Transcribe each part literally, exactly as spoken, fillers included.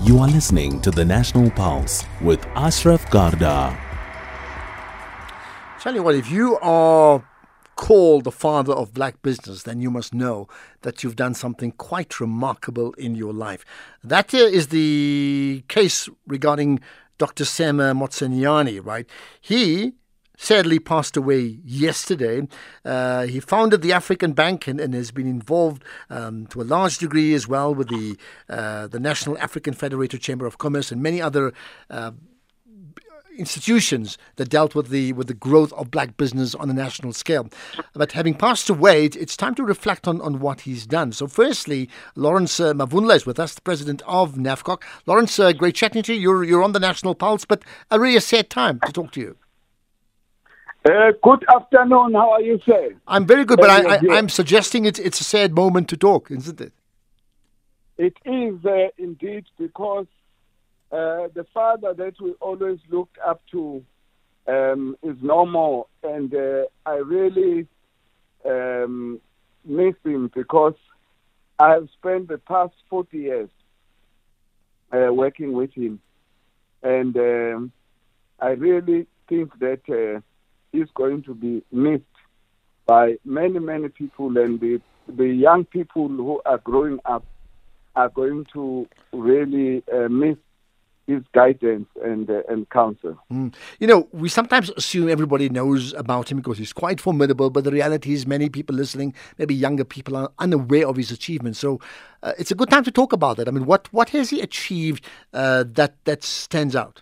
You are listening to the National Pulse with Ashraf Garda. Tell you what, if you are called the father of black business, then you must know that you've done something quite remarkable in your life. That uh, is the case regarding Doctor Sam Motsenyane, right? He sadly passed away yesterday. Uh, he founded the African Bank and, and has been involved um, to a large degree as well with the uh, the National African Federated Chamber of Commerce and many other uh, institutions that dealt with the with the growth of black business on a national scale. But having passed away, it's time to reflect on, on what he's done. So firstly, Lawrence uh, Mavunla is with us, the president of NAFCOC. Lawrence, uh, great chatting to you. You're, you're on the National Pulse, but a really sad time to talk to you. Uh, good afternoon. How are you, sir? I'm very good, but I, I, I'm suggesting it's, it's a sad moment to talk, isn't it? It is uh, indeed, because uh, the father that we always looked up to um, is no more, and uh, I really um, miss him, because I have spent the past forty years uh, working with him, and um, I really think that uh, is going to be missed by many, many people, and the, the young people who are growing up are going to really uh, miss his guidance and uh, and counsel. Mm. You know, we sometimes assume everybody knows about him because he's quite formidable, but the reality is many people listening, maybe younger people, are unaware of his achievements. So uh, it's a good time to talk about it. I mean, what, what has he achieved uh, that, that stands out?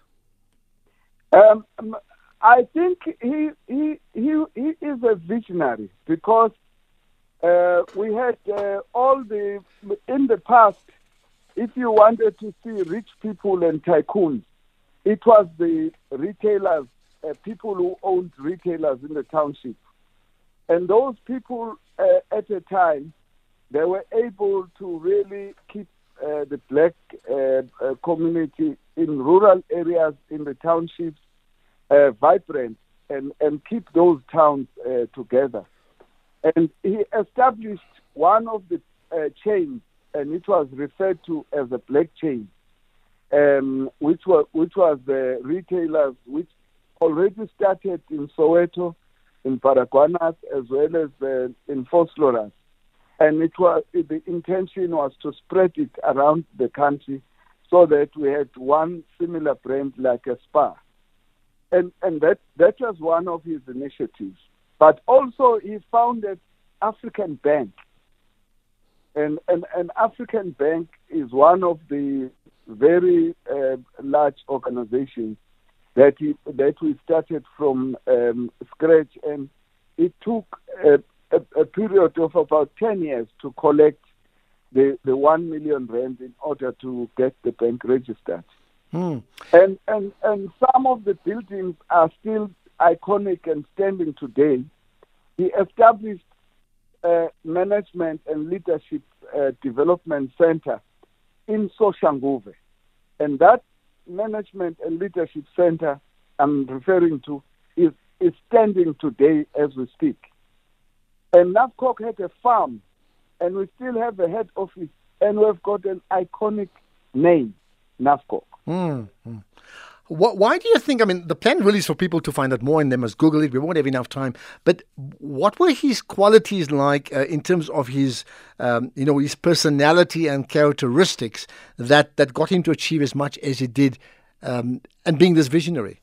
Um, I think he he he he is a visionary, because uh, we had uh, all the in the past. If you wanted to see rich people and tycoons, it was the retailers, uh, people who owned retailers in the township, and those people uh, at a time, they were able to really keep uh, the black uh, uh, community in rural areas in the townships Uh, vibrant and, and keep those towns uh, together. And he established one of the uh, chains, and it was referred to as a black chain, um, which was which was the retailers which already started in Soweto, in Baragwanath, as well as uh, in Vosloorus. And it was the intention was to spread it around the country, so that we had one similar brand like a Spar. And and that, that was one of his initiatives. But also he founded African Bank. And and, and African Bank is one of the very uh, large organizations that he, that we started from um, scratch. And it took a, a, a period of about ten years to collect the, the one million rand in order to get the bank registered. Hmm. And, and and some of the buildings are still iconic and standing today. He established a management and leadership uh, development center in Soshanguve. And that management and leadership center I'm referring to is, is standing today as we speak. And NAFCOC had a farm, and we still have a head office, and we've got an iconic name, NAFCOC. Mm-hmm. What, why do you think, I mean, the plan really is for people to find out more, and they must Google it. We won't have enough time. But what were his qualities like uh, in terms of his, um, you know, his personality and characteristics that, that got him to achieve as much as he did um, and being this visionary?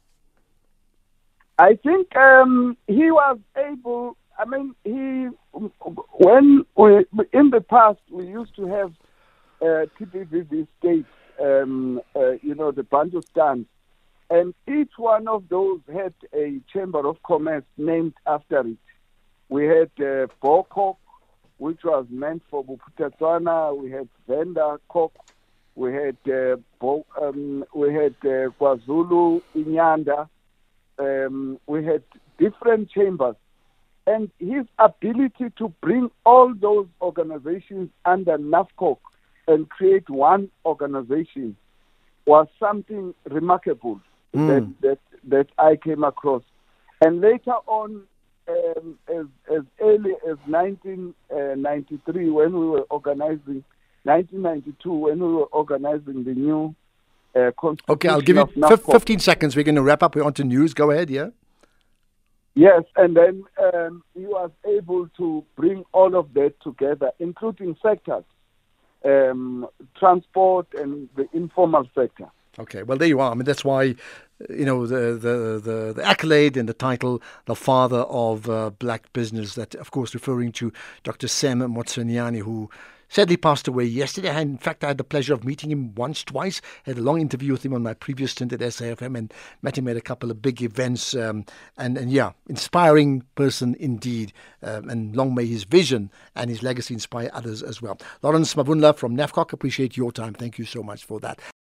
I think um, he was able, I mean, he, when we, in the past, we used to have uh, T B V V states, Um, uh, you know, the Bantustan. And each one of those had a chamber of commerce named after it. We had uh, Bokok, which was meant for Buputatswana. We had Venda Kok. We had uh, Bo, um, we had uh, KwaZulu Inyanda. Um, we had different chambers. And his ability to bring all those organizations under NAFCOC and create one organization was something remarkable mm. that, that that I came across. And later on, um, as as early as nineteen ninety-three, when we were organizing, nineteen ninety-two, when we were organizing the new uh, constitution Okay, I'll give you of fif- NAFCOC. fifteen seconds. We're going to wrap up. We're on to news. Go ahead, yeah? Yes, and then um, he was able to bring all of that together, including sectors, um, transport and the informal sector. Okay, well, there you are. I mean, that's why, you know, the the, the, the accolade and the title, the father of uh, black business, that, of course, referring to Doctor Sam Motsuenyane, who sadly passed away yesterday. I, in fact, I had the pleasure of meeting him once, twice. I had a long interview with him on my previous stint at S A F M and met him at a couple of big events. Um, and, and, yeah, inspiring person indeed. Um, and long may his vision and his legacy inspire others as well. Lawrence Mavunla from NAFCOC, appreciate your time. Thank you so much for that.